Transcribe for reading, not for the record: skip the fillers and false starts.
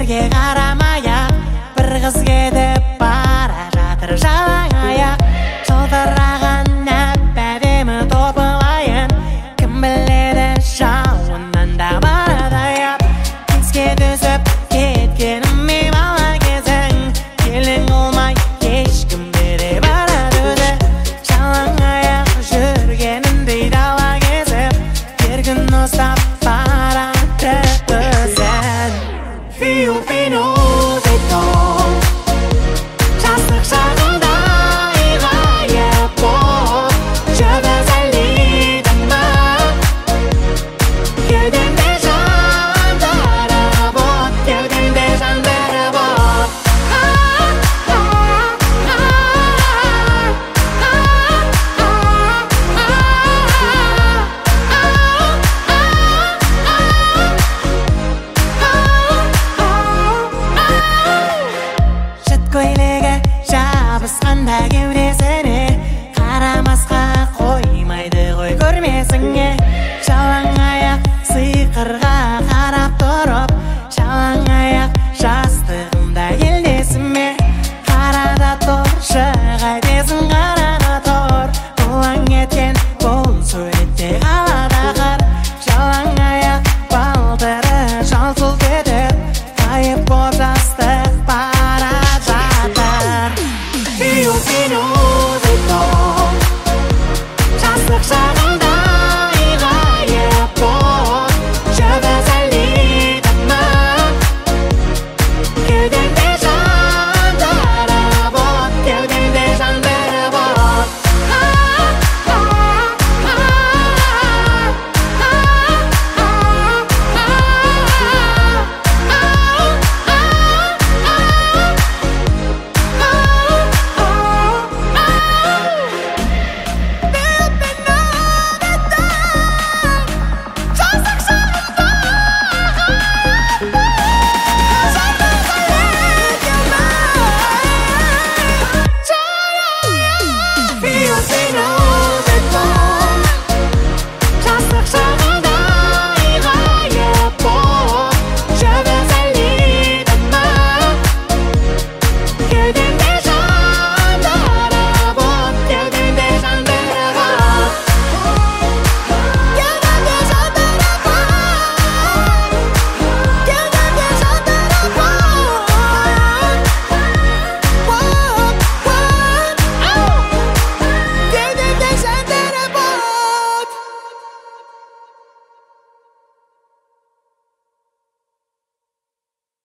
жерге қарамай-ақ бір қыз кетіп бара жатыр жалаң аяқ. Жылтыраған әп-әдемі топылайын, кім біледі жауыннан да барады аяп. Еске түсіп кеткеніме бала кезің, келін болмай ешкімге де барады өзі. Жалаң аяқ жүргеніндей дала кезіп, бір күн ұстап барады өзін. Фиу-фину-фиту, жастық шағында ғайып боп жұлдыз ілдидің ба? Кеудемде жандырып от, кеудемде жандырып от. Жат көйлегі жабысқанда кеудесіне, қарамасқа қоймайды ғой көрмесіңе. Жалаң аяқ сиқырға